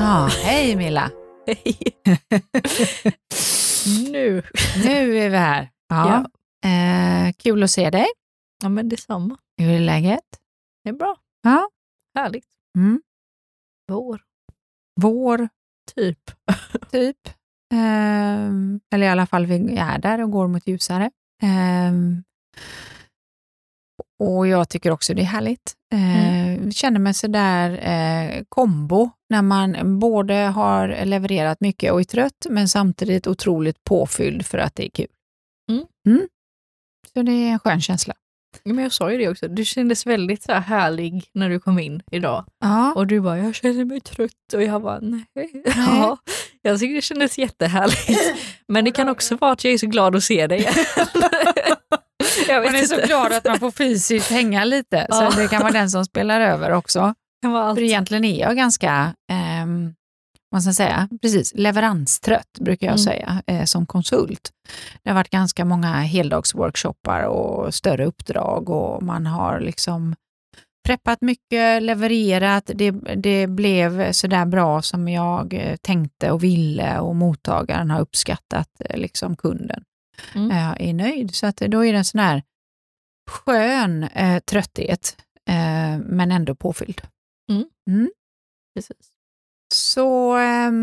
Ja, hej Milla. Hej. Nu är vi här. Ja. Kul att se dig. Ja, men detsamma. Hur är läget? Det är bra. Ja. Härligt. Mm. Vår. Typ. Eller i alla fall vi är där och går mot ljusare. Och jag tycker också det är härligt. Känner mig sådär kombo när man både har levererat mycket och är trött men samtidigt otroligt påfylld för att det är kul. Så det är en skön känsla. Men jag sa ju det också, du kändes väldigt så här härlig när du kom in idag. Ja. Och du bara, jag känner mig trött. Och jag bara, nej. Ja, jag tycker det kändes jättehärligt. Men det kan också vara att jag är så glad att se dig. Man är så glad att man får fysiskt hänga lite. Ja. Så det kan vara den som spelar över också. För egentligen är jag ganska, vad ska jag säga, precis, leveranstrött brukar jag säga som konsult. Det har varit ganska många heldagsworkshoppar och större uppdrag och man har liksom preppat mycket, levererat. Det blev så där bra som jag tänkte och ville och mottagaren har uppskattat liksom kunden. Jag är nöjd. Så att då är det en sån här skön trötthet men ändå påfylld. Precis. Så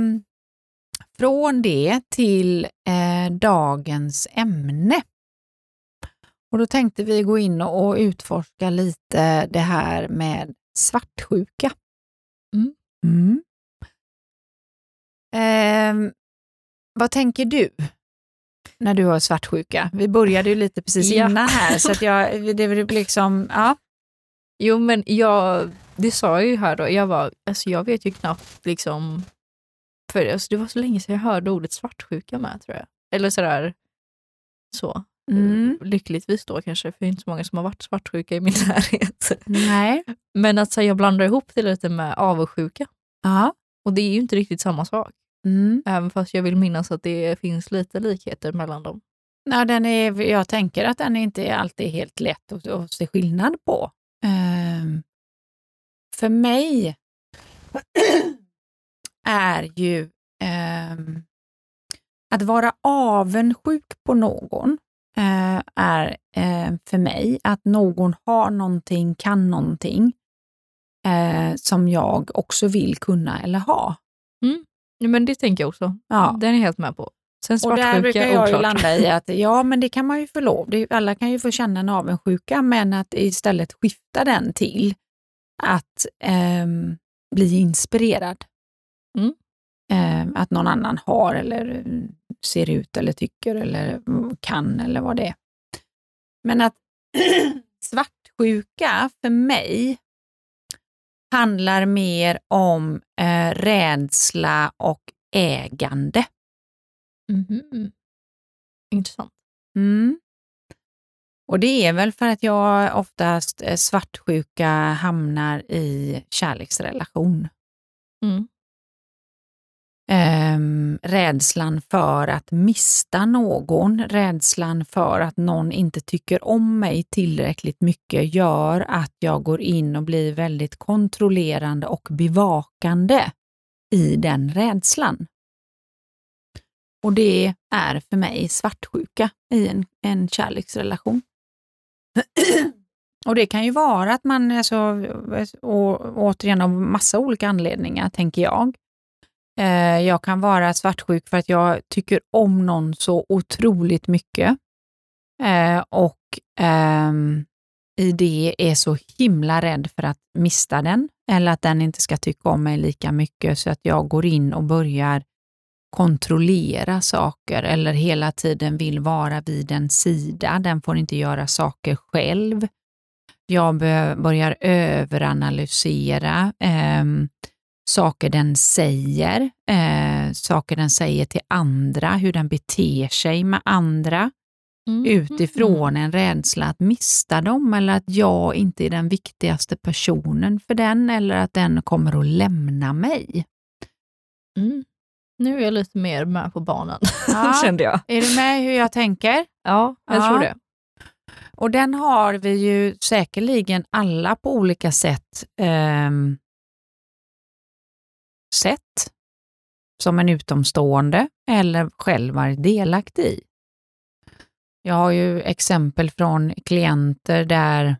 från det till dagens ämne. Och då tänkte vi gå in och utforska lite det här med svartsjuka. Vad tänker du när du har svartsjuka? Vi började ju lite precis innan här så att det var liksom, ja. Jo, men det sa jag ju här då, jag vet ju knappt liksom, för alltså, det var så länge sedan jag hörde ordet svartsjuka med, tror jag. Eller sådär, så. Lyckligtvis då kanske, för det är inte så många som har varit svartsjuka i min närhet. Nej. Men att jag blandar ihop det lite med avundsjuka. Ja. Och det är ju inte riktigt samma sak. Även fast jag vill minnas att det finns lite likheter mellan dem. Nej, jag tänker att den inte är alltid helt lätt att se skillnad på. För mig är ju att vara avundsjuk på någon är för mig att någon har någonting, kan någonting som jag också vill kunna eller ha. Ja, men det tänker jag också. Ja. Den är helt med på. Sen och där brukar jag ju landa i att men det kan man ju få lov. Alla kan ju få känna en avundsjuka, men att istället skifta den till att bli inspirerad. Att någon annan har eller ser ut eller tycker eller kan eller vad det är. Men att svartsjuka för mig handlar mer om rädsla och ägande. Intressant. Och det är väl för att jag oftast svartsjuka hamnar i kärleksrelation. Rädslan för att mista någon, rädslan för att någon inte tycker om mig tillräckligt mycket gör att jag går in och blir väldigt kontrollerande och bevakande i den rädslan. Och det är för mig svartsjuka i en kärleksrelation. Och det kan ju vara att man är så, återigen av massa olika anledningar, tänker jag. Jag kan vara svartsjuk för att jag tycker om någon så otroligt mycket. Och i det är så himla rädd för att mista den. Eller att den inte ska tycka om mig lika mycket så att jag går in och börjar kontrollera saker eller hela tiden vill vara vid en sida. Den får inte göra saker själv. Jag börjar överanalysera saker den säger, saker den säger till andra, hur den beter sig med andra utifrån en rädsla att mista dem eller att jag inte är den viktigaste personen för den eller att den kommer att lämna mig. Nu är jag lite mer med på banan, kände jag. Är du med hur jag tänker? Ja, jag tror det. Och den har vi ju säkerligen alla på olika sätt sett som en utomstående eller själv varit delaktig i. Jag har ju exempel från klienter där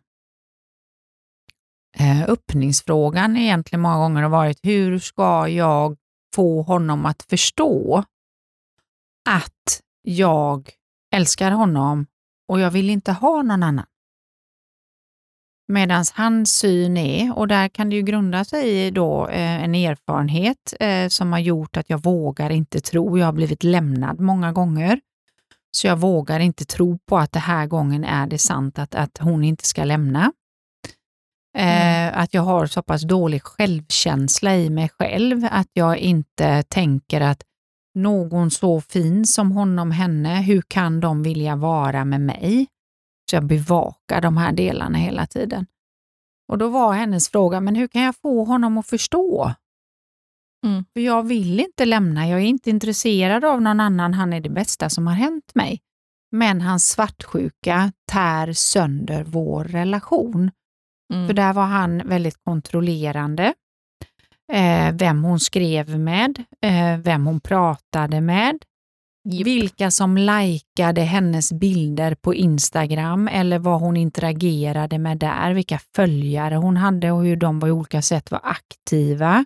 öppningsfrågan egentligen många gånger har varit: hur ska jag få honom att förstå att jag älskar honom och jag vill inte ha någon annan? Medan hans syn är, och där kan det ju grunda sig i då en erfarenhet som har gjort att jag vågar inte tro. Jag har blivit lämnad många gånger, så jag vågar inte tro på att det här gången är det sant att hon inte ska lämna. Att jag har så pass dålig självkänsla i mig själv att jag inte tänker att någon så fin som honom, henne, hur kan de vilja vara med mig? Så jag bevakar de här delarna hela tiden. Och då var hennes fråga: men hur kan jag få honom att förstå? För jag vill inte lämna, jag är inte intresserad av någon annan, han är det bästa som har hänt mig. Men hans svartsjuka tär sönder vår relation. För där var han väldigt kontrollerande. Vem hon skrev med, vem hon pratade med, vilka som likade hennes bilder på Instagram eller vad hon interagerade med där, vilka följare hon hade och hur de på olika sätt var aktiva.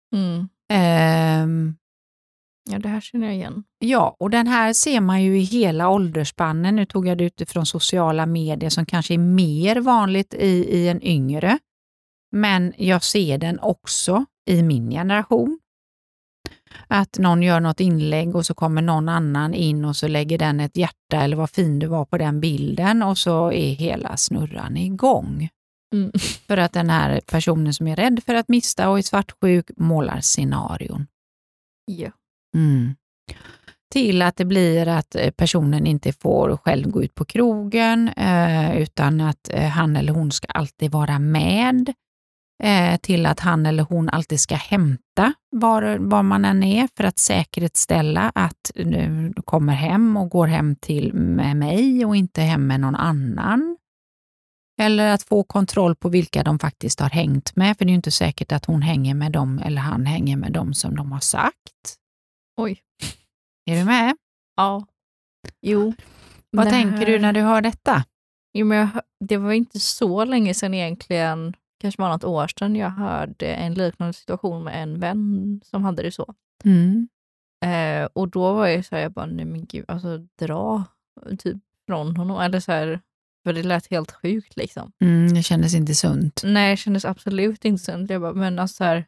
Ja, det här känner jag igen. Ja, och den här ser man ju i hela åldersspannen. Nu tog jag det utifrån sociala medier som kanske är mer vanligt i en yngre. Men jag ser den också i min generation. Att någon gör något inlägg och så kommer någon annan in och så lägger den ett hjärta eller vad fin du var på den bilden och så är hela snurran igång. För att den här personen som är rädd för att mista och är svartsjuk målar scenarion. Ja. Till att det blir att personen inte får själv gå ut på krogen utan att han eller hon ska alltid vara med. Till att han eller hon alltid ska hämta var man än är för att säkerställa att du kommer hem och går hem med mig och inte hem med någon annan. Eller att få kontroll på vilka de faktiskt har hängt med, för det är ju inte säkert att hon hänger med dem eller han hänger med dem som de har sagt. Oj. Är du med? Ja. Jo. Vad tänker du när du hör detta? Jo, men det var inte så länge sedan egentligen, kanske var något år sedan, jag hörde en liknande situation med en vän som hade det så. Och då var jag så här, jag bara, nej men gud, alltså dra typ från honom, eller så här, för det lät helt sjukt liksom. Det kändes inte sunt. Nej, det kändes absolut inte sunt. Jag bara, men alltså så här,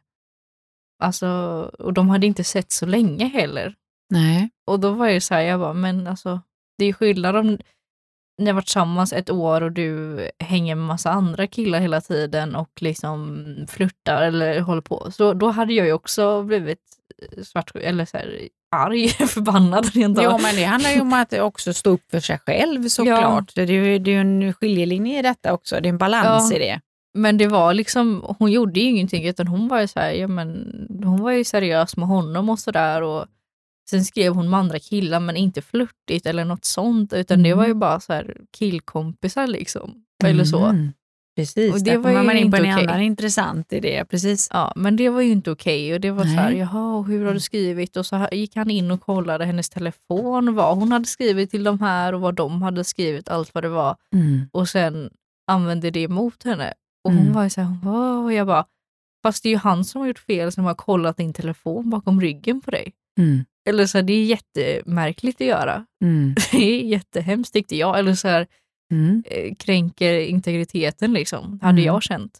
och de hade inte sett så länge heller. Nej. Och då var jag så här, jag bara, men alltså, det är skillnad om ni har varit tillsammans ett år och du hänger med massa andra killar hela tiden och liksom flirtar eller håller på. Så då hade jag ju också blivit svartsjuk, eller så här, arg, förbannad. Jo, men det handlar ju om att också stå upp för sig själv såklart. Ja. Det är ju en skiljelinje i detta också. Det är en balans i det. Men det var liksom, hon gjorde ju ingenting utan hon var ju så här, ja men hon var ju seriös med honom och sådär, och sen skrev hon med andra killar men inte flirtigt eller något sånt, utan det var ju bara så här killkompisar liksom, eller så. Precis, och det där var kommer man in på en okej. annan intressant idé, precis. Ja, men det var ju inte okej och det var så här, jaha, och hur har du skrivit? Och så gick han in och kollade hennes telefon, vad hon hade skrivit till de här och vad de hade skrivit, allt vad det var. Och sen använde det emot henne. Och hon var ju så här, och jag bara, fast det är ju han som har gjort fel som har kollat din telefon bakom ryggen på dig. Eller så här, det är jättemärkligt att göra. Det är jättehemskt tyckte jag. Eller så här, kränker integriteten liksom, hade jag känt.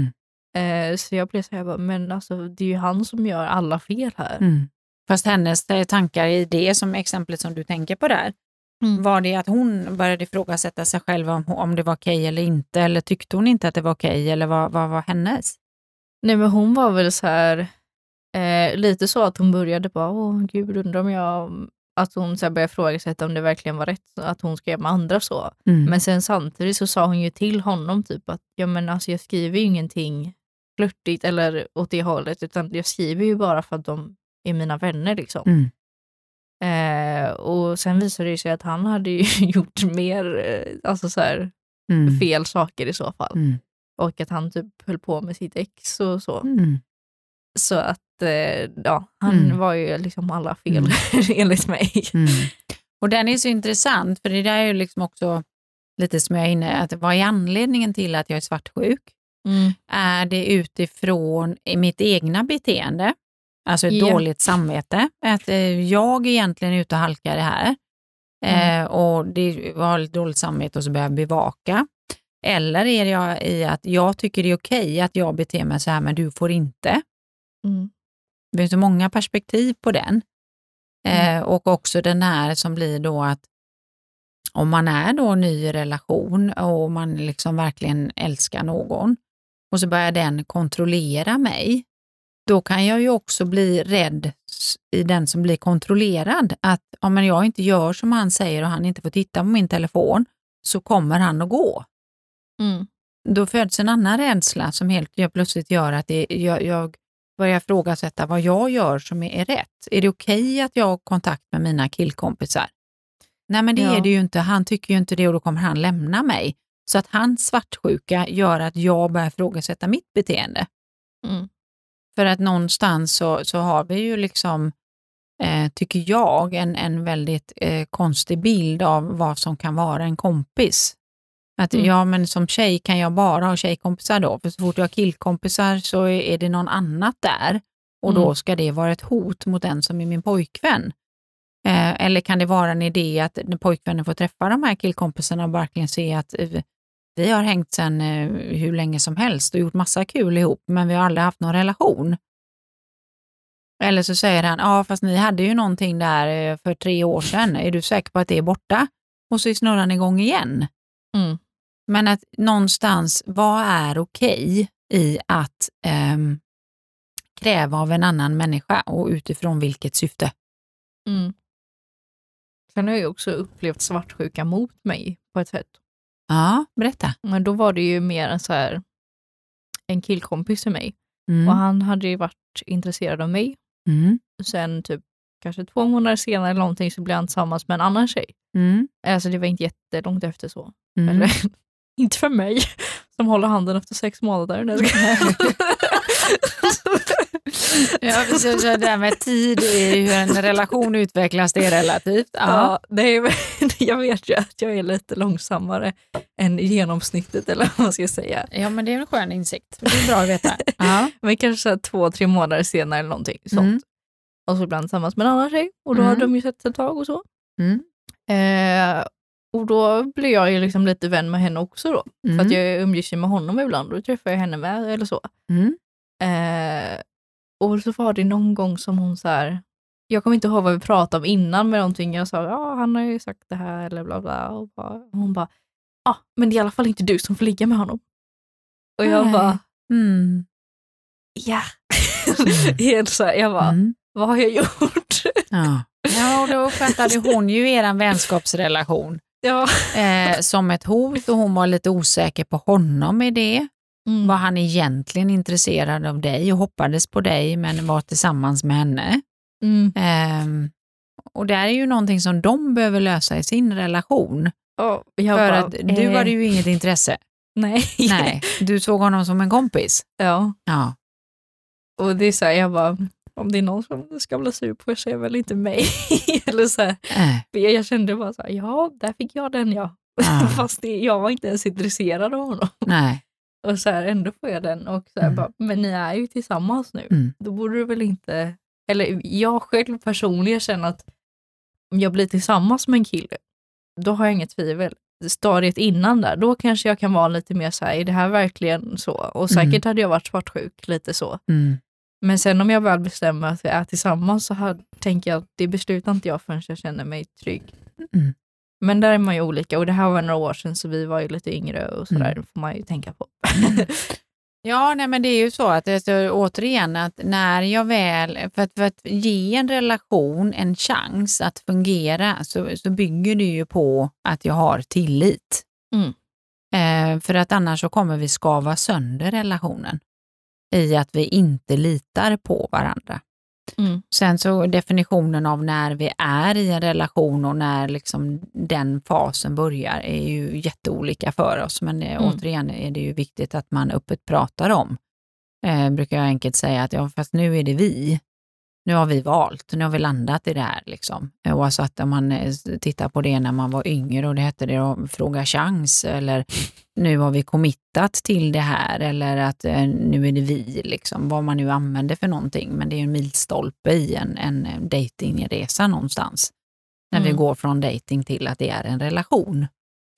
Så jag blev så här, men alltså, det är ju han som gör alla fel här. Fast hennes tankar i det som exemplet som du tänker på där, var det att hon började ifrågasätta sig själv om det var okej eller inte, eller tyckte hon inte att det var okej, eller vad var hennes? Nej, men hon var väl så här lite så att hon började bara, gud, undrar om jag, att hon så här började ifrågasätta om det verkligen var rätt att hon skrev med andra så. Men sen samtidigt så sa hon ju till honom typ att, ja men alltså jag skriver ju ingenting flirtigt eller åt det hållet, utan jag skriver ju bara för att de är mina vänner liksom. Och sen visade det sig att han hade ju gjort mer alltså så här, fel saker i så fall. Och att han typ höll på med sitt ex och så. Så att han var ju liksom alla fel enligt mig. Och den är så intressant, för det där är ju liksom också lite som jag är inne, att vad är anledningen till att jag är svartsjuk? Är det utifrån mitt egna beteende? Alltså ett dåligt samvete. Att jag egentligen är ute och halkar det här. Och det var lite dåligt samvete och så börjar jag bevaka. Eller är jag i att jag tycker det är okej att jag beter mig så här, men du får inte. Det finns så många perspektiv på den. Och också den här som blir då att om man är då ny i relation och man liksom verkligen älskar någon och så börjar den kontrollera mig, då kan jag ju också bli rädd i den som blir kontrollerad. Att om jag inte gör som han säger och han inte får titta på min telefon, så kommer han att gå. Då föds en annan rädsla som helt plötsligt gör att jag börjar ifrågasätta vad jag gör som är rätt. Är det okej att jag har kontakt med mina killkompisar? Nej, men det är det ju inte. Han tycker ju inte det och då kommer han lämna mig. Så att hans svartsjuka gör att jag börjar ifrågasätta mitt beteende. För att någonstans så har vi ju liksom, tycker jag, en väldigt konstig bild av vad som kan vara en kompis. Att men som tjej kan jag bara ha tjejkompisar då. För så fort jag har killkompisar så är det någon annat där. Och då ska det vara ett hot mot den som är min pojkvän. Eller kan det vara en idé att när pojkvännen får träffa de här killkompisarna och verkligen se att vi har hängt sedan hur länge som helst och gjort massa kul ihop, men vi har aldrig haft någon relation. Eller så säger han, fast ni hade ju någonting där för 3 år sedan. Är du säker på att det är borta? Och så är snurran igång igen. Men att någonstans, vad är okej i att kräva av en annan människa och utifrån vilket syfte? Sen har jag ju också upplevt svartsjuka mot mig på ett sätt. Ja, berätta. Men då var det ju mer en killkompis till mig. Och han hade ju varit intresserad av mig. Sen typ kanske 2 månader senare eller någonting så blev han tillsammans med en annan tjej. Alltså det var inte jättelångt efter så. Eller, inte för mig som håller handen efter 6 månader. Ja, precis. Det där med tid i hur en relation utvecklas, det är relativt. Ja, jag vet ju att jag är lite långsammare än genomsnittet, eller vad man ska säga. Ja, men det är en skön insikt. Det är bra att veta. Men kanske 2-3 månader senare eller någonting sånt. Och så ibland tillsammans med en annan tjej. Och då hade de ju sett ett tag och så. Och då blir jag ju liksom lite vän med henne också då. För att jag umgås med honom ibland. Då träffar jag henne med eller så. Och så var det någon gång som hon så här, jag kommer inte ihåg vad vi pratade om innan med någonting. Jag sa, han har ju sagt det här eller bla bla. Och hon bara, men det är i alla fall inte du som får ligga med honom. Och jag bara, ja. Helt så här, jag bara, vad har jag gjort? Ja, och då uppfattade hon ju eran vänskapsrelation som ett hot och hon var lite osäker på honom i det. Var han egentligen intresserad av dig och hoppades på dig men var tillsammans med henne. Och det är ju någonting som de behöver lösa i sin relation. För att du hade ju inget intresse. Nej, du såg honom som en kompis. Ja. Och det är så här, jag bara, om det är någon som ska bli sur på så är väl inte mig. Eller så här. Jag kände bara så här, där fick jag den Fast jag var inte ens intresserad av honom. Nej. Och så här, ändå får jag den. Och så här, bara, men ni är ju tillsammans nu. Då borde du väl inte... Eller jag själv personligen känner att om jag blir tillsammans med en kille, då har jag inget tvivel. Stadiet innan där, då kanske jag kan vara lite mer så här, är det här verkligen så? Och säkert hade jag varit svartsjuk, lite så. Men sen om jag väl bestämmer att vi är tillsammans så tänker jag att det beslutar inte jag förrän jag känner mig trygg. Men där är man ju olika. Och det här var några år sedan så vi var ju lite yngre och sådär. Det får man ju tänka på. Ja, nej, men det är ju så att återigen att när jag väl, för att ge en relation en chans att fungera så bygger det ju på att jag har tillit. För att annars så kommer vi skava sönder relationen i att vi inte litar på varandra. Sen så definitionen av när vi är i en relation och när liksom den fasen börjar är ju jätteolika för oss. Men återigen är det ju viktigt att man öppet pratar om brukar jag enkelt säga att fast nu är det vi. Nu har vi valt, nu har vi landat i det här. Liksom. Och så att om man tittar på det när man var yngre och det hette det att fråga chans, eller nu har vi committat till det här, eller att nu är det vi, liksom, vad man nu använder för någonting. Men det är en milstolpe i en datingresa någonstans. När vi går från dating till att det är en relation.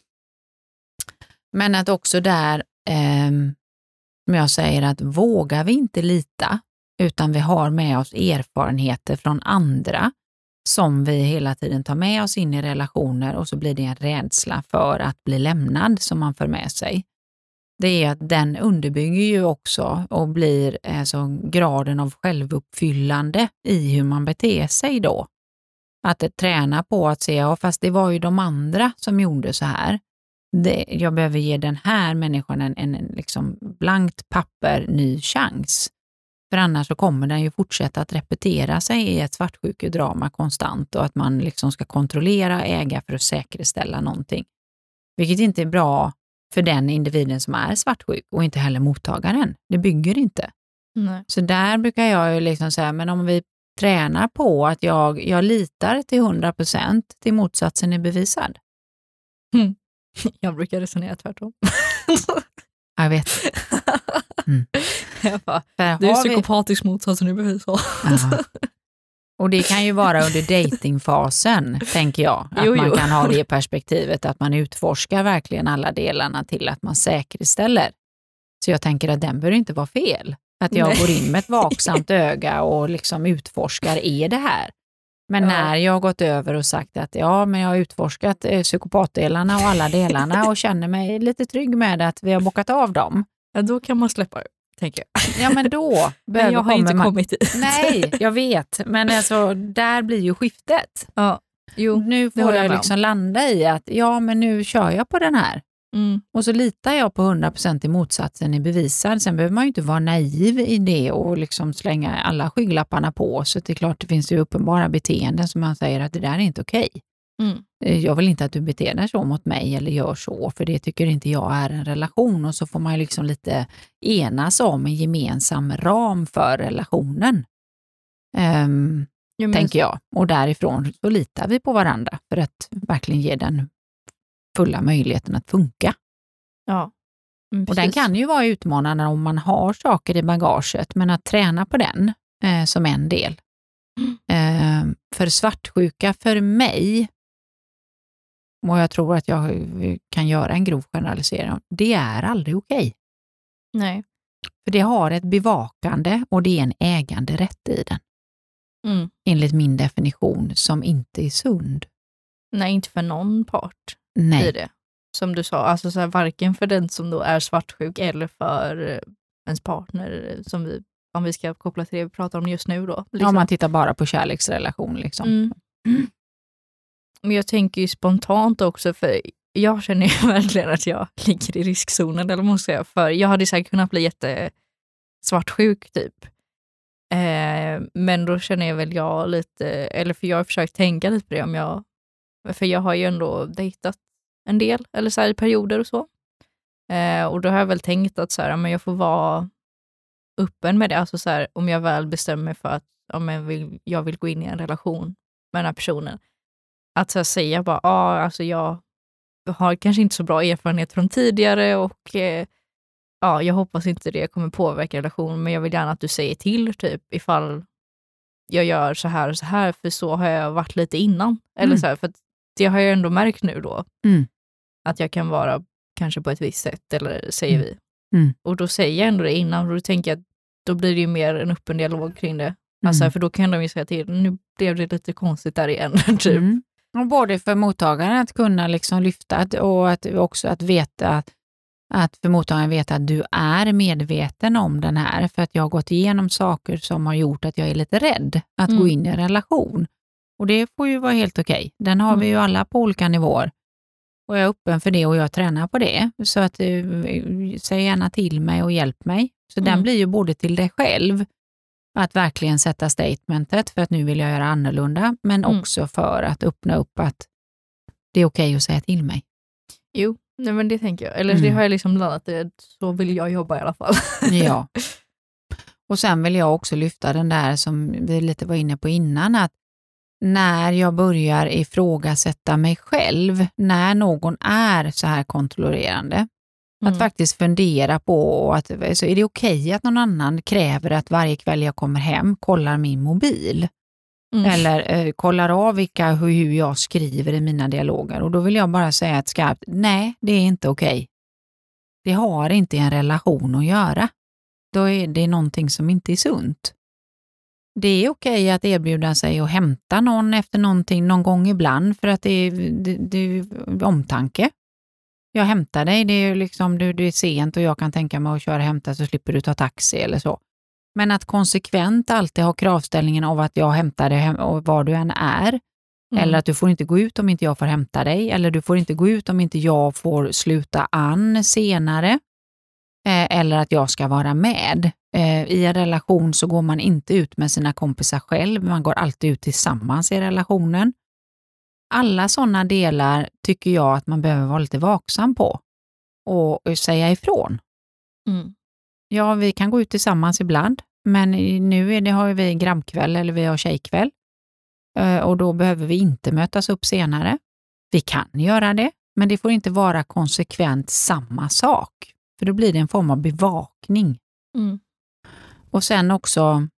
Men att också där, som jag säger, att vågar vi inte lita, utan vi har med oss erfarenheter från andra som vi hela tiden tar med oss in i relationer, och så blir det en rädsla för att bli lämnad som man för med sig. Det är att den underbygger ju också och blir alltså graden av självuppfyllande i hur man beter sig då. Att träna på att se, fast det var ju de andra som gjorde så här. Jag behöver ge den här människan en liksom blankt papper ny chans. För annars så kommer den ju fortsätta att repetera sig i ett svartsjukedrama konstant, och att man liksom ska kontrollera och äga för att säkerställa någonting. Vilket inte är bra för den individen som är svartsjuk, och inte heller mottagaren. Det bygger inte. Nej. Så där brukar jag ju liksom säga, men om vi tränar på att jag litar till 100% till motsatsen är bevisad. Jag brukar resonera tvärtom. Jag vet. Jag bara, det är psykopatisk motsatsen är bevisad. Och det kan ju vara under datingfasen, tänker jag. Att man kan ha det perspektivet att man utforskar verkligen alla delarna till att man säkerställer. Så jag tänker att den bör inte vara fel. Att jag går in med ett vaksamt öga och liksom utforskar, är det här? Men när jag har gått över och sagt att men jag har utforskat psykopatdelarna och alla delarna och känner mig lite trygg med att vi har bockat av dem. Ja, då kan man släppa det, tänker jag. Ja, men då men jag har inte kommit dit. Nej, jag vet. Men alltså, där blir ju skiftet. Ja. Jo, nu får jag liksom landa i att men nu kör jag på den här. Och så litar jag på 100% i motsatsen är bevisad. Sen behöver man ju inte vara naiv i det och liksom slänga alla skygglapparna på. Så det är klart, det finns ju uppenbara beteenden som man säger att det där är inte okej. Jag vill inte att du beter dig så mot mig eller gör så, för det tycker inte jag är en relation. Och så får man ju liksom lite enas om en gemensam ram för relationen. Tänker jag. Och därifrån så litar vi på varandra för att verkligen ge den fulla möjligheten att funka. Ja. Och den kan ju vara utmanande om man har saker i bagaget, men att träna på den som en del. För svartsjuka för mig, och jag tror att jag kan göra en grov generalisering, det är aldrig okej. Nej. För det har ett bevakande och det är en ägande rätt i den. Enligt min definition, som inte är sund. Nej, inte för någon part. Nej. I det. Som du sa, alltså så här, varken för den som då är svartsjuk eller för ens partner, som om vi ska koppla till det vi pratar om just nu då. Liksom. Om man tittar bara på kärleksrelation liksom. Men jag tänker ju spontant också, för jag känner ju verkligen att jag ligger i riskzonen, eller måste jag säga, för jag hade säkert kunnat bli jättesvartsjuk typ. Men då känner jag väl lite, eller för jag har försökt tänka lite på det för jag har ju ändå dejtat en del, eller så här i perioder och så. Och då har jag väl tänkt att så här, men jag får vara öppen med det. Alltså så här, om jag väl bestämmer mig för att jag vill gå in i en relation med den här personen. Att så här, säga bara, alltså jag har kanske inte så bra erfarenhet från tidigare och jag hoppas inte det kommer påverka relationen, men jag vill gärna att du säger till typ ifall jag gör så här och så här, för så har jag varit lite innan. Eller så här, för att det har jag ändå märkt nu då. Att jag kan vara kanske på ett visst sätt, eller säger vi. Och då säger jag ändå det innan, och då tänker jag att då blir det ju mer en öppen dialog kring det. Alltså, för då kan de ju säga till, nu blev det lite konstigt där igen. Typ. Och både för mottagaren att kunna liksom lyfta, och att också att veta att för mottagaren veta att du är medveten om den här, för att jag har gått igenom saker som har gjort att jag är lite rädd att gå in i en relation. Och det får ju vara helt okej. Den har vi ju alla på olika nivåer. Och jag är öppen för det och jag tränar på det. Så att säg gärna till mig och hjälp mig. Så den blir ju både till dig själv att verkligen sätta statementet för att nu vill jag göra annorlunda, men också för att öppna upp att det är okej att säga till mig. Jo, nej, men det tänker jag. Eller det har jag liksom landat i, så vill jag jobba i alla fall. Ja. Och sen vill jag också lyfta den där som vi lite var inne på innan, att när jag börjar ifrågasätta mig själv, när någon är så här kontrollerande, att faktiskt fundera på att så är det okej att någon annan kräver att varje kväll jag kommer hem kollar min mobil. Eller kollar av hur jag skriver i mina dialoger. Och då vill jag bara säga ett skarpt, nej, det är inte okej. Det har inte i en relation att göra. Då är det någonting som inte är sunt. Det är okej att erbjuda sig att hämta någon efter någonting någon gång ibland för att det är omtanke. Jag hämtar dig, det är liksom, du är sent och jag kan tänka mig att köra och hämta så slipper du ta taxi eller så. Men att konsekvent alltid ha kravställningen av att jag hämtar dig och var du än är. Eller att du får inte gå ut om inte jag får hämta dig. Eller du får inte gå ut om inte jag får sluta an senare. Eller att jag ska vara med. I en relation så går man inte ut med sina kompisar själv. Man går alltid ut tillsammans i relationen. Alla sådana delar tycker jag att man behöver vara lite vaksam på. Och säga ifrån. Ja, vi kan gå ut tillsammans ibland. Men nu har vi grabbkväll eller vi har tjejkväll. Och då behöver vi inte mötas upp senare. Vi kan göra det, men det får inte vara konsekvent samma sak. För då blir det en form av bevakning. Och sen också,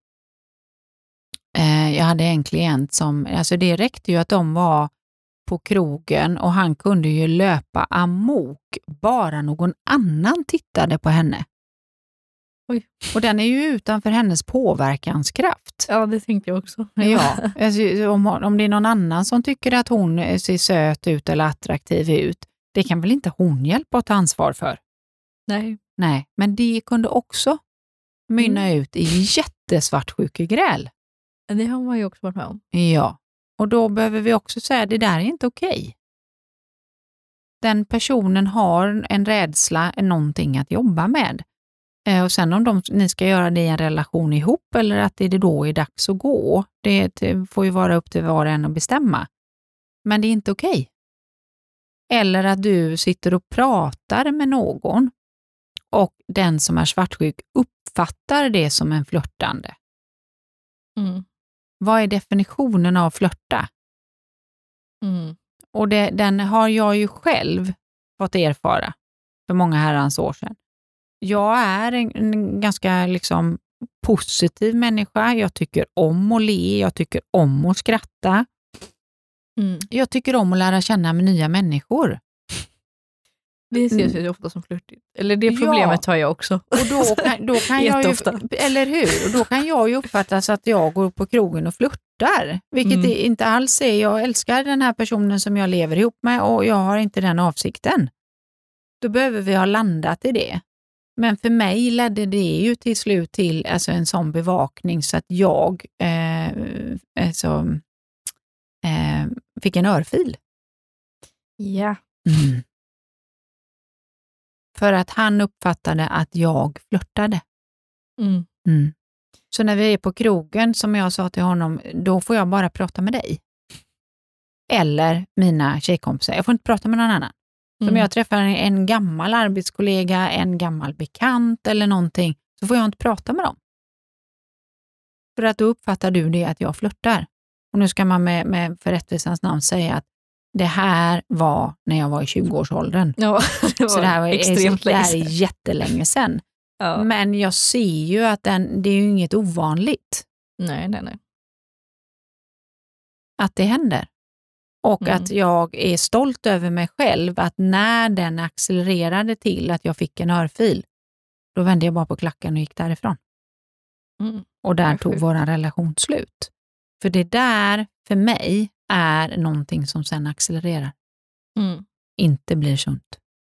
jag hade en klient som, alltså det räckte ju att de var på krogen och han kunde ju löpa amok bara någon annan tittade på henne. Oj. Och den är ju utanför hennes påverkanskraft. Ja, det tänkte jag också. Ja, alltså, om det är någon annan som tycker att hon ser söt ut eller attraktiv ut, det kan väl inte hon hjälpa att ta ansvar för? Nej, men det kunde också mynna ut i jättesvartsjukegräl. Det har man ju också varit med om. Ja, och då behöver vi också säga att det där är inte okej. Den personen har en rädsla, någonting att jobba med. Och sen om ni ska göra det i en relation ihop eller att det då är dags att gå, det får ju vara upp till var och en att bestämma. Men det är inte okej. Eller att du sitter och pratar med någon och den som är svartsjuk uppfattar det som en flörtande. Vad är definitionen av flörta? Och den har jag ju själv fått erfara för många herrans år sedan. Jag är en ganska liksom positiv människa. Jag tycker om att le, jag tycker om att skratta. Jag tycker om att lära känna med nya människor. Det ses ju ofta som flörtigt. Eller det problemet har jag också. Och då kan jag ju, eller hur? Och då kan jag ju uppfatta så att jag går på krogen och flörtar. Vilket det inte alls är. Jag älskar den här personen som jag lever ihop med och jag har inte den avsikten. Då behöver vi ha landat i det. Men för mig ledde det ju till slut till alltså en sån bevakning så att jag fick en örfil. Ja. För att han uppfattade att jag flörtade. Så när vi är på krogen, som jag sa till honom, då får jag bara prata med dig. Eller mina tjejkompisar. Jag får inte prata med någon annan. Om jag träffar en gammal arbetskollega, en gammal bekant eller någonting, så får jag inte prata med dem. För att då uppfattar du det att jag flörtar. Och nu ska man med för rättvisans namn säga att det här var när jag var i 20-årsåldern. Ja, det var så det här var extremt länge sedan. Det här är jättelänge sedan. Ja. Men jag ser ju att det är ju inget ovanligt. Nej. Att det händer. Och att jag är stolt över mig själv att när den accelererade till att jag fick en örfil, då vände jag bara på klacken och gick därifrån. Och där tog vår relation slut. För det där för mig är någonting som sen accelererar. Inte blir sunt.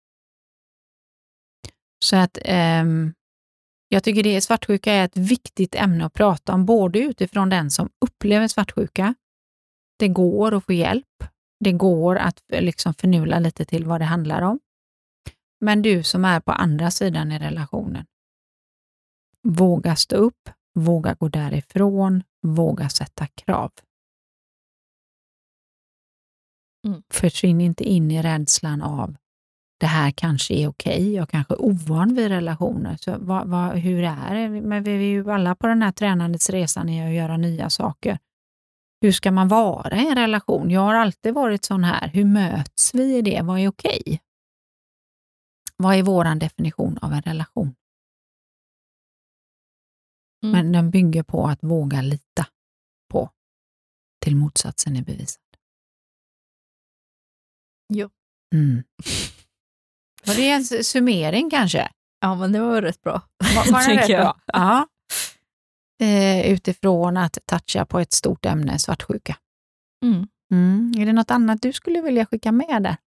Så att jag tycker svartsjuka är ett viktigt ämne att prata om, både utifrån den som upplever svartsjuka. Det går att få hjälp. Det går att liksom förnula lite till vad det handlar om. Men du som är på andra sidan i relationen. Våga stå upp. Våga gå därifrån. Våga sätta krav. Försvinn inte in i rädslan av det här kanske är okej. Jag kanske är ovan vid relationer. Så hur är det? Men vi är ju alla på den här tränandets resan i att göra nya saker. Hur ska man vara i en relation? Jag har alltid varit sån här. Hur möts vi i det? Vad är okej? Vad är våran definition av en relation? Men den bygger på att våga lita på till motsatsen är bevisad. Jo. Var det en summering kanske? Ja, men det var rätt bra. Var det rätt bra? Ja. Utifrån att toucha på ett stort ämne, svartsjuka. Är det något annat du skulle vilja skicka med där?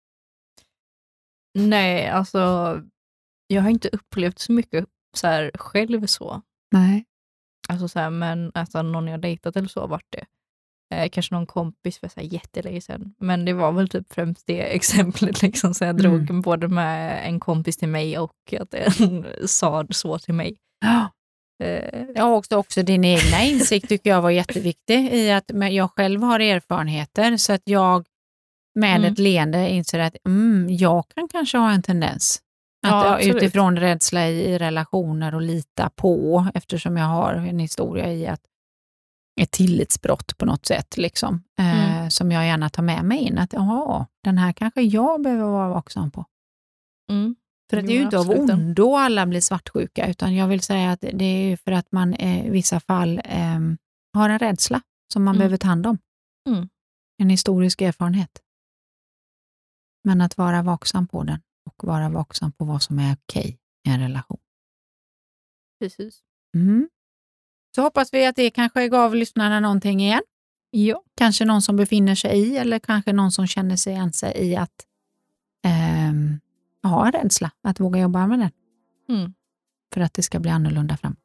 Nej, alltså jag har inte upplevt så mycket så här själv så. Nej. Alltså så här, men alltså, någon jag dejtat eller så har varit det. Kanske någon kompis för så här jättelänge sedan. Men det var väl typ främst det exemplet liksom, så jag drog både med en kompis till mig och att en sa så till mig. Ja. Också din egna insikt tycker jag var jätteviktig i att jag själv har erfarenheter så att jag med ett leende inser att jag kan kanske ha en tendens att utifrån rädsla i relationer och lita på, eftersom jag har en historia i att ett tillitsbrott på något sätt liksom, som jag gärna tar med mig in att den här kanske jag behöver vara vaksam på. För att det är ju inte av ondo alla blir svartsjuka, utan jag vill säga att det är för att man i vissa fall har en rädsla som man behöver ta hand om. En historisk erfarenhet. Men att vara vaksam på den och vara vaksam på vad som är okej i en relation. Precis. Så hoppas vi att det kanske gav lyssnarna någonting igen. Ja. Kanske någon som befinner sig i eller kanske någon som känner sig ensam i att ha en rädsla, att våga jobba med den. För att det ska bli annorlunda framåt.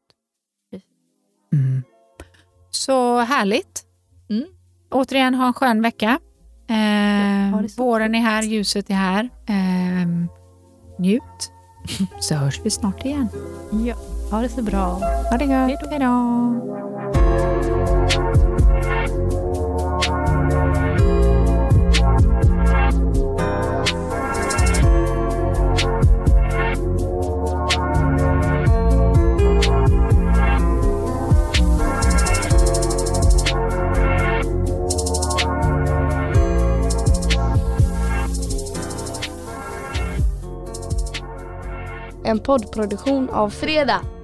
Så härligt. Återigen, ha en skön vecka. Våren är här, ljuset är här. Njut. Så hörs vi snart igen. Ja, ha det så bra. Ha det gott. Hej då. En poddproduktion av Fredag.